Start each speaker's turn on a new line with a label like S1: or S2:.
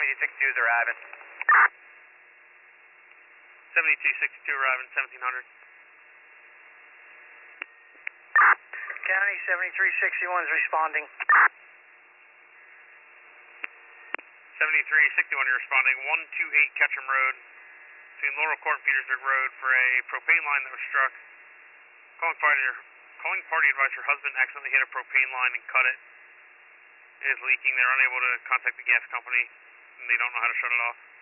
S1: 7262 is arriving.
S2: 7262 arriving, 1700.
S3: County 7361 is responding.
S2: 7361, you're responding. 128 Ketchum Road between Laurel Court and Petersburg Road for a propane line that was struck. Calling party advice her husband accidentally hit a propane line and cut it. It is leaking. They're unable to contact the gas company and they don't know how to shut it off.